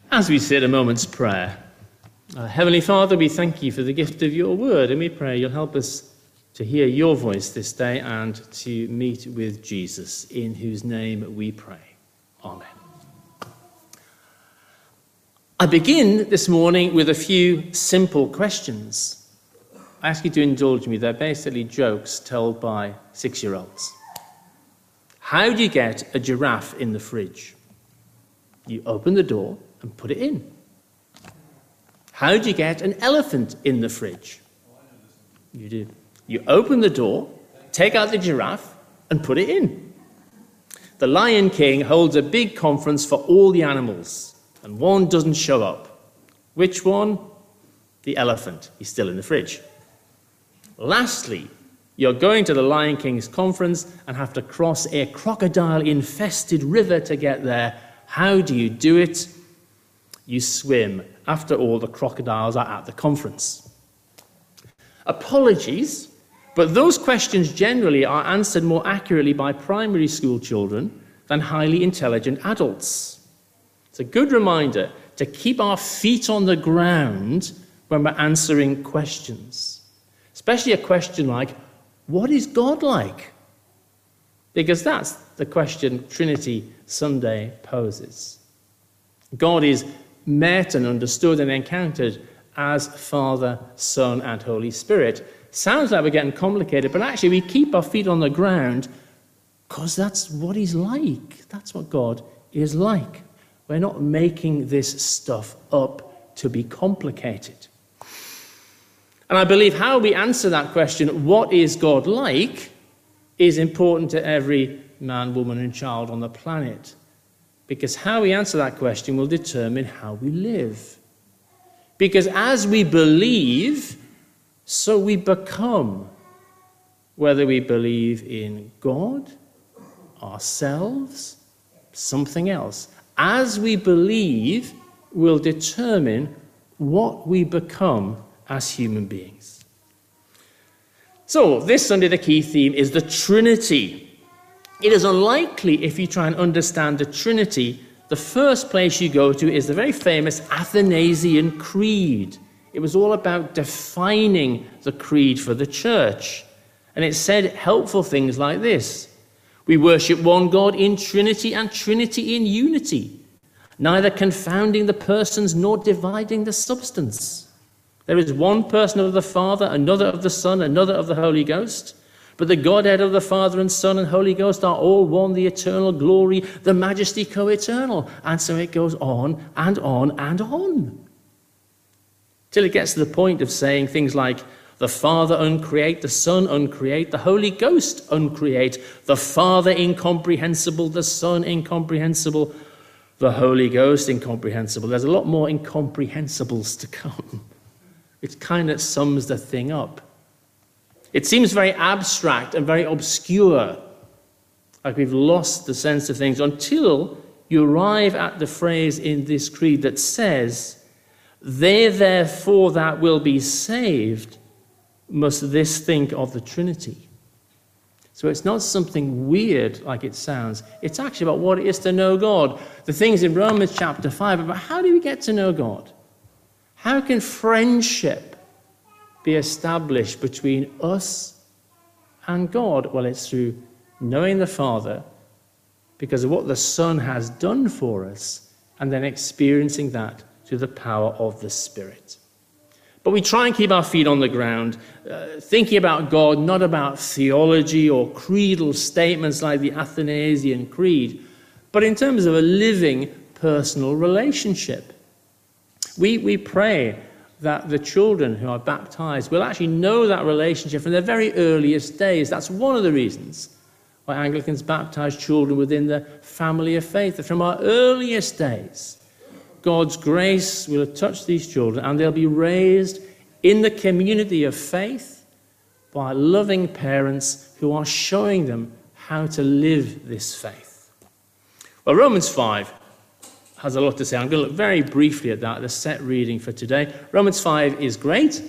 As we say a moment's prayer, Heavenly Father, we thank you for the gift of your word, and we pray you'll help us to hear your voice this day and to meet with Jesus, in whose name we pray. Amen. I begin this morning with a few simple questions. I ask you to indulge me. They're basically jokes told by 6-year-olds. How do you get a giraffe in the fridge? You open the door and put it in. How do you get an elephant in the fridge? You do. You open the door, take out the giraffe, and put it in. The Lion King holds a big conference for all the animals, and one doesn't show up. Which one? The elephant. He's still in the fridge. Lastly, you're going to the Lion King's conference and have to cross a crocodile-infested river to get there. How do you do it? You swim. After all, the crocodiles are at the conference. Apologies, but those questions generally are answered more accurately by primary school children than highly intelligent adults. It's a good reminder to keep our feet on the ground when we're answering questions, especially a question like, what is God like? Because that's the question Trinity Sunday poses. God is met and understood and encountered as Father, Son, and Holy Spirit. Sounds like we're getting complicated, but actually we keep our feet on the ground because that's what he's like. That's what God is like. We're not making this stuff up to be complicated. And I believe how we answer that question, what is God like, is important to every man, woman, and child on the planet. Because how we answer that question will determine how we live. Because as we believe, so we become. Whether we believe in God, ourselves, something else. As we believe will determine what we become as human beings. So, this Sunday the key theme is the Trinity. It is unlikely, if you try and understand the Trinity, the first place you go to is the very famous Athanasian Creed. It was all about defining the creed for the church. And it said helpful things like this. We worship one God in Trinity and Trinity in unity, neither confounding the persons nor dividing the substance. There is one person of the Father, another of the Son, another of the Holy Ghost. But the Godhead of the Father and Son and Holy Ghost are all one, the eternal glory, the majesty co-eternal. And so it goes on and on and on. Till it gets to the point of saying things like, the Father uncreate, the Son uncreate, the Holy Ghost uncreate, the Father incomprehensible, the Son incomprehensible, the Holy Ghost incomprehensible. There's a lot more incomprehensibles to come. It kind of sums the thing up. It seems very abstract and very obscure, like we've lost the sense of things, until you arrive at the phrase in this creed that says, they therefore that will be saved must this think of the Trinity. So it's not something weird like it sounds. It's actually about what it is to know God. The things in Romans chapter 5 about how do we get to know God? How can friendship be established between us and God? Well, it's through knowing the Father because of what the Son has done for us and then experiencing that through the power of the Spirit. But we try and keep our feet on the ground, thinking about God, not about theology or creedal statements like the Athanasian Creed, but in terms of a living personal relationship. We pray that the children who are baptized will actually know that relationship from their very earliest days. That's one of the reasons why Anglicans baptize children within the family of faith. That from our earliest days, God's grace will touch these children and they'll be raised in the community of faith by loving parents who are showing them how to live this faith. Well, Romans 5 has a lot to say. I'm going to look very briefly at that, the set reading for today. Romans 5 is great.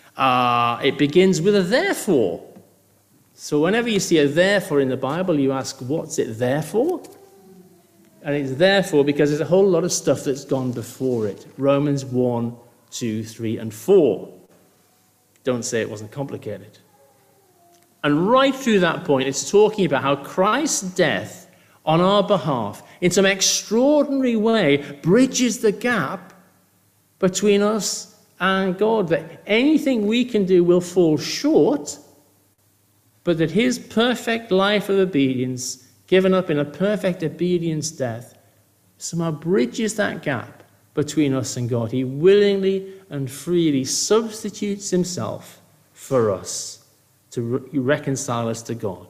It begins with a therefore. So whenever you see a therefore in the Bible, you ask, what's it there for? And it's therefore because there's a whole lot of stuff that's gone before it. Romans 1, 2, 3, and 4. Don't say it wasn't complicated. And right through that point, it's talking about how Christ's death on our behalf, in some extraordinary way, bridges the gap between us and God. That anything we can do will fall short, but that his perfect life of obedience, given up in a perfect obedience death, somehow bridges that gap between us and God. He willingly and freely substitutes himself for us to reconcile us to God.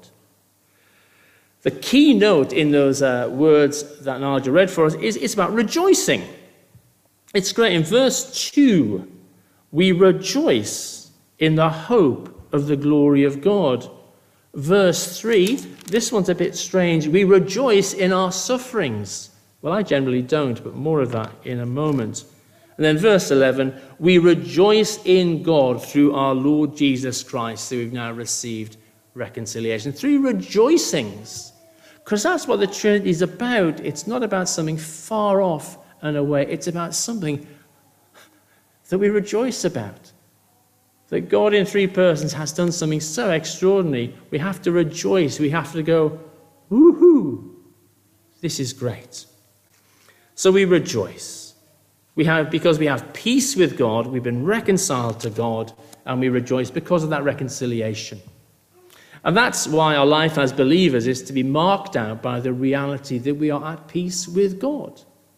The key note in those words that Nigel read for us is it's about rejoicing. It's great. In verse 2, we rejoice in the hope of the glory of God. Verse 3, this one's a bit strange. We rejoice in our sufferings. Well, I generally don't, but more of that in a moment. And then verse 11, we rejoice in God through our Lord Jesus Christ, who we've now received reconciliation. 3 rejoicings. Because that's what the Trinity is about. It's not about something far off and away. It's about something that we rejoice about. That God in 3 persons has done something so extraordinary. We have to rejoice. We have to go, woohoo, this is great. So we rejoice. Because we have peace with God, we've been reconciled to God, and we rejoice because of that reconciliation. And that's why our life as believers is to be marked out by the reality that we are at peace with God.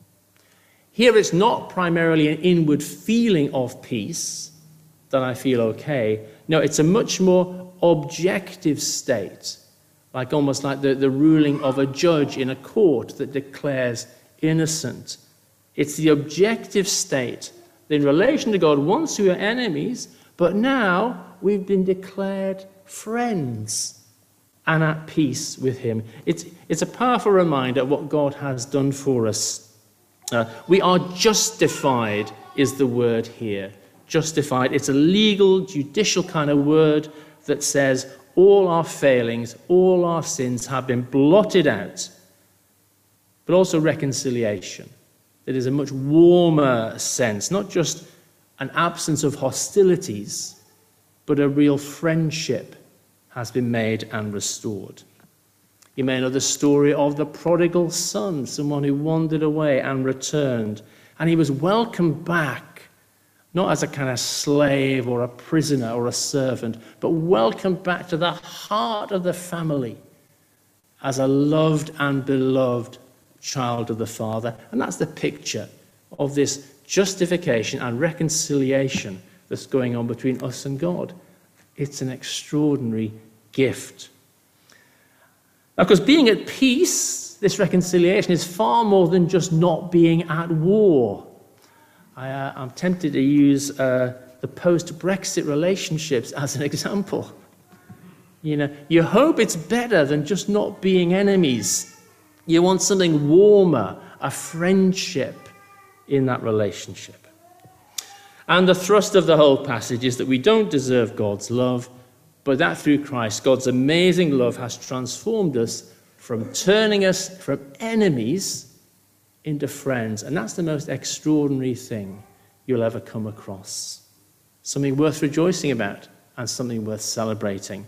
Here it's not primarily an inward feeling of peace that I feel okay. No, it's a much more objective state, almost like the ruling of a judge in a court that declares innocent. It's the objective state that in relation to God, once we were enemies, but now we've been declared friends and at peace with him. It's a powerful reminder of what God has done for us. We are justified is the word here. Justified. It's a legal, judicial kind of word that says all our failings, all our sins have been blotted out. But also reconciliation. That is a much warmer sense, not just an absence of hostilities, but a real friendship has been made and restored. You may know the story of the prodigal son, someone who wandered away and returned, and he was welcomed back, not as a kind of slave or a prisoner or a servant, but welcomed back to the heart of the family as a loved and beloved child of the Father. And that's the picture of this justification and reconciliation that's going on between us and God. It's an extraordinary gift. Now, because being at peace, this reconciliation, is far more than just not being at war. I'm tempted to use the post-Brexit relationships as an example. You hope it's better than just not being enemies. You want something warmer, a friendship in that relationship. And the thrust of the whole passage is that we don't deserve God's love, but that through Christ, God's amazing love has transformed us from turning us from enemies into friends. And that's the most extraordinary thing you'll ever come across. Something worth rejoicing about and something worth celebrating.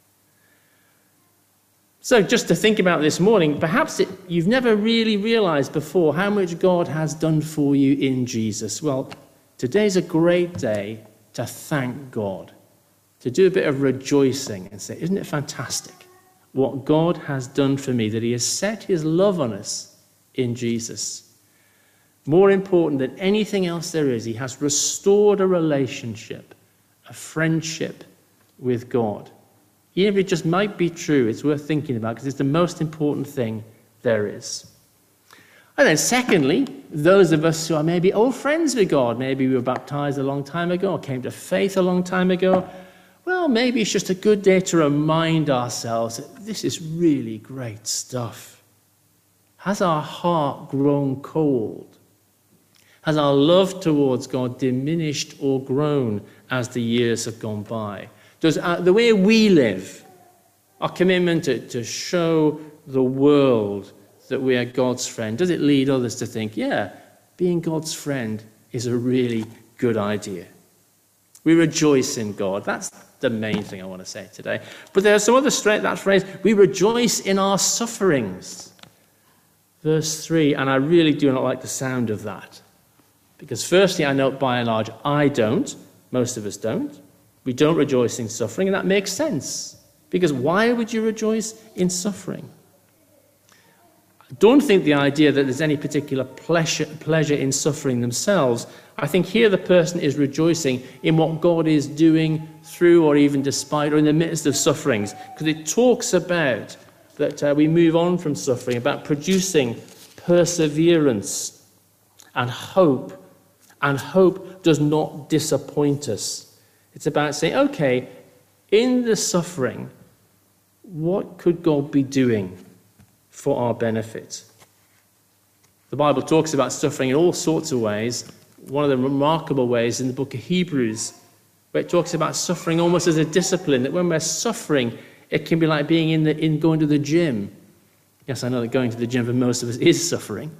So just to think about this morning, perhaps you've never really realized before how much God has done for you in Jesus. Well, today's a great day to thank God, to do a bit of rejoicing and say, isn't it fantastic what God has done for me, that he has set his love on us in Jesus. More important than anything else there is, he has restored a relationship, a friendship with God. Even if it just might be true, it's worth thinking about because it's the most important thing there is. And then secondly, those of us who are maybe old friends with God, maybe we were baptized a long time ago, or came to faith a long time ago, well, maybe it's just a good day to remind ourselves that this is really great stuff. Has our heart grown cold? Has our love towards God diminished or grown as the years have gone by? Does the way we live, our commitment to show the world that we are God's friend? Does it lead others to think, yeah, being God's friend is a really good idea? We rejoice in God. That's the main thing I want to say today. But there are some other that phrase, we rejoice in our sufferings. Verse 3, and I really do not like the sound of that. Because firstly, I know by and large, I don't. Most of us don't. We don't rejoice in suffering, and that makes sense. Because why would you rejoice in suffering? I don't think the idea that there's any particular pleasure in suffering themselves. I think here the person is rejoicing in what God is doing through or even despite or in the midst of sufferings. Because it talks about that we move on from suffering, about producing perseverance and hope. And hope does not disappoint us. It's about saying, okay, in the suffering, what could God be doing for our benefit? The Bible talks about suffering in all sorts of ways. One of the remarkable ways in the book of Hebrews, where it talks about suffering almost as a discipline, that when we're suffering, it can be like being in going to the gym. Yes, I know that going to the gym for most of us is suffering.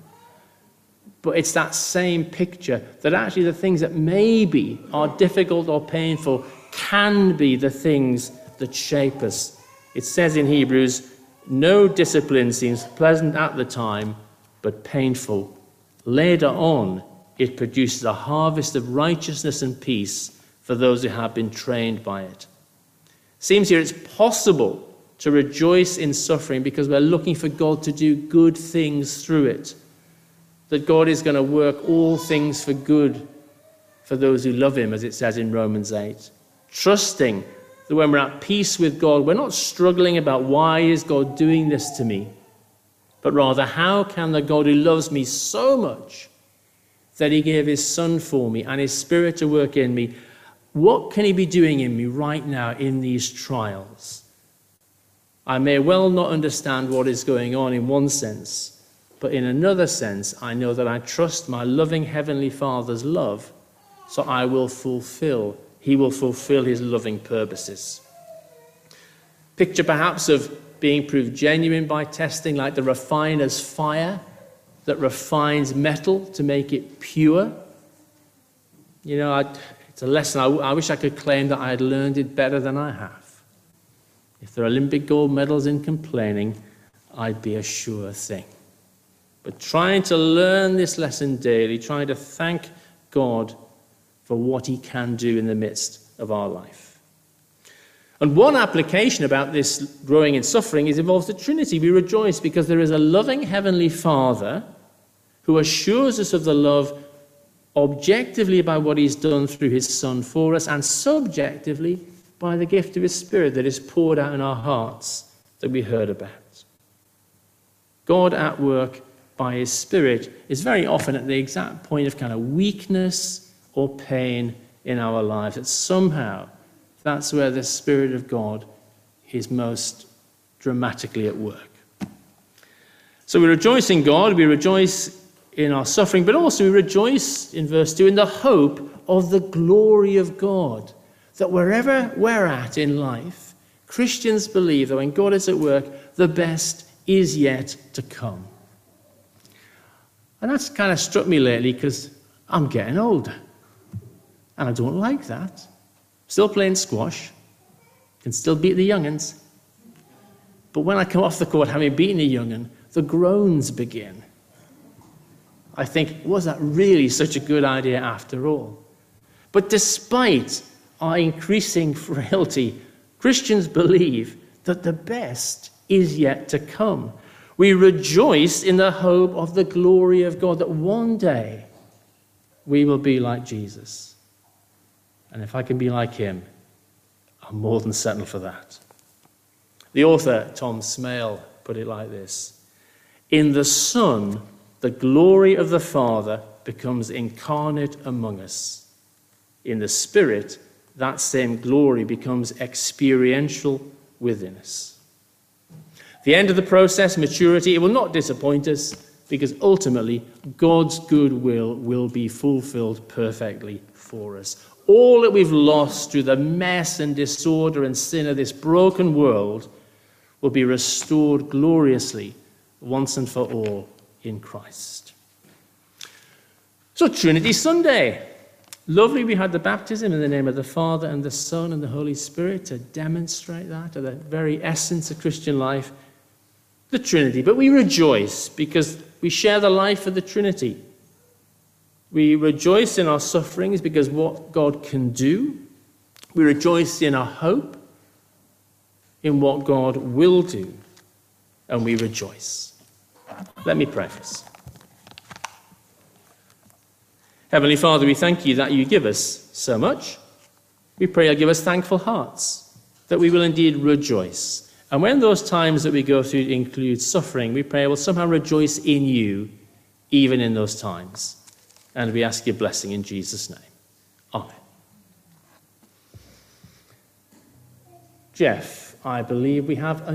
But it's that same picture that actually the things that maybe are difficult or painful can be the things that shape us. It says in Hebrews, no discipline seems pleasant at the time, but painful. Later on, it produces a harvest of righteousness and peace for those who have been trained by it. Seems here it's possible to rejoice in suffering because we're looking for God to do good things through it. That God is going to work all things for good for those who love him, as it says in Romans 8. Trusting that when we're at peace with God, we're not struggling about why is God doing this to me, but rather how can the God who loves me so much that he gave his Son for me and his Spirit to work in me, what can he be doing in me right now in these trials? I may well not understand what is going on in one sense, but in another sense, I know that I trust my loving Heavenly Father's love, so he will fulfill his loving purposes. Picture perhaps of being proved genuine by testing, like the refiner's fire that refines metal to make it pure. You know, it's a lesson. I wish I could claim that I had learned it better than I have. If there are Olympic gold medals in complaining, I'd be a sure thing. But trying to learn this lesson daily, trying to thank God for what he can do in the midst of our life. And one application about this growing in suffering involves the Trinity. We rejoice because there is a loving Heavenly Father who assures us of the love objectively by what he's done through his Son for us, and subjectively by the gift of his Spirit that is poured out in our hearts that we heard about. God at work by his Spirit is very often at the exact point of kind of weakness or pain in our lives. That somehow that's where the Spirit of God is most dramatically at work. So we rejoice in God, we rejoice in our suffering, but also we rejoice, in verse 2, in the hope of the glory of God. That wherever we're at in life, Christians believe that when God is at work, the best is yet to come. And that's kind of struck me lately because I'm getting older. And I don't like that. Still playing squash. Can still beat the young'uns. But when I come off the court having beaten a young'un, the groans begin. I think, was that really such a good idea after all? But despite our increasing frailty, Christians believe that the best is yet to come. We rejoice in the hope of the glory of God, that one day we will be like Jesus. And if I can be like him, I'm more than settled for that. The author, Tom Smale, put it like this: in the Son, the glory of the Father becomes incarnate among us. In the Spirit, that same glory becomes experiential within us. The end of the process, maturity, it will not disappoint us because ultimately God's good will be fulfilled perfectly for us. All that we've lost through the mess and disorder and sin of this broken world will be restored gloriously once and for all in Christ. So Trinity Sunday. Lovely we had the baptism in the name of the Father and the Son and the Holy Spirit to demonstrate that, to the very essence of Christian life, the Trinity. But we rejoice because we share the life of the Trinity. We rejoice in our sufferings because what God can do. We rejoice in our hope, in what God will do, and we rejoice. Let me pray for us. Heavenly Father, we thank you that you give us so much. We pray you'll give us thankful hearts, that we will indeed rejoice. And when those times that we go through include suffering, we pray we'll somehow rejoice in you, even in those times. And we ask your blessing in Jesus' name. Amen. Jeff, I believe we have